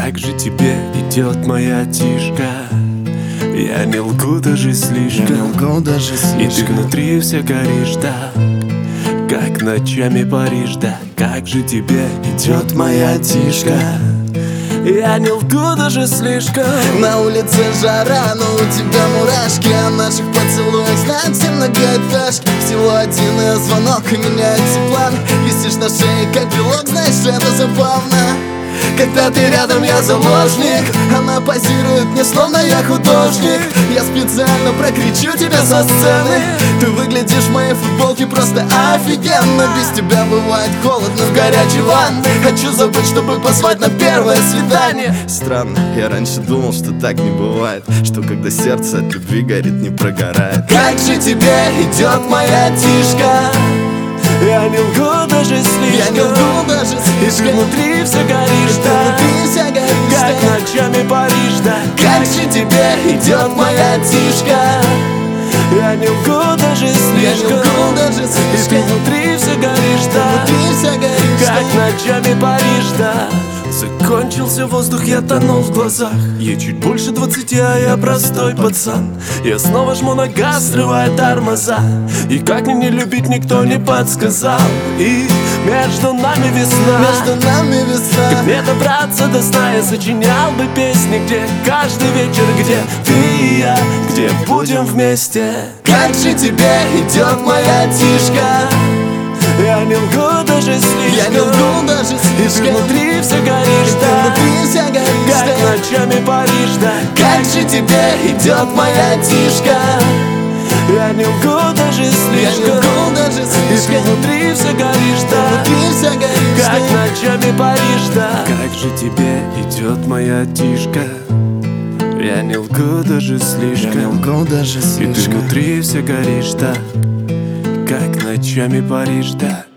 Как же тебе идет моя тишка? Я не лгу даже слишком, и ты внутри вся горишь, да, как ночами Париж, да. Как же тебе идет моя тишка? Я не лгу даже слишком. На улице жара, но у тебя мурашки. О наших поцелуях знаем все многоэтажки. Всего один звонок и меняется план. Висишь на шее, как брелок, знаешь, это забавно. Когда ты рядом, я заложник. Она позирует мне, словно я художник. Я специально прокричу тебя со сцены. Ты выглядишь в моей футболке просто офигенно. Без тебя бывает холодно в горячей ванной. Хочу забыть, чтобы позвать на первое свидание. Странно, я раньше думал, что так не бывает, что когда сердце от любви горит, не прогорает. Как же тебе идет моя тишка? Я не лгу даже слишком, Я не лгу даже и ты слишком. внутри вся горишь, Ты да, внутри вся горишь, как да. ночами Париж, да. Как же тебе идет моя тишка? Я не лгу даже Я не слишком, лгу даже и ты слишком. внутри вся горишь, да, Внутри вся горишь, как да. ночами Париж, да. Закончился воздух, я тонул в глазах. Ей чуть больше 20, а я простой пацан. Я снова жму на газ, срывая тормоза. И как мне не любить, никто не подсказал. И между нами весна, Между нами весна. как мне добраться до сна? Я сочинял бы песни, где каждый вечер, где ты и я, где будем вместе. Как же тебе идет моя тишка? Я не лгу даже слишком, Я не лгу даже и ты слишком. внутри все горишь, Ты да, внутри вся горишь, как да. ночами Париж, да. Как же тебе идет моя тишка? Я не лгу даже Я не слишком, лгу даже и ты слишком. внутри все горишь, да, Внутри вся горишь, как да. ночами Париж, да. Как же тебе идет моя тишка? Я не лгу даже Я не слишком, лгу даже и ты слишком. внутри все горишь, да, как ночами Париж, да.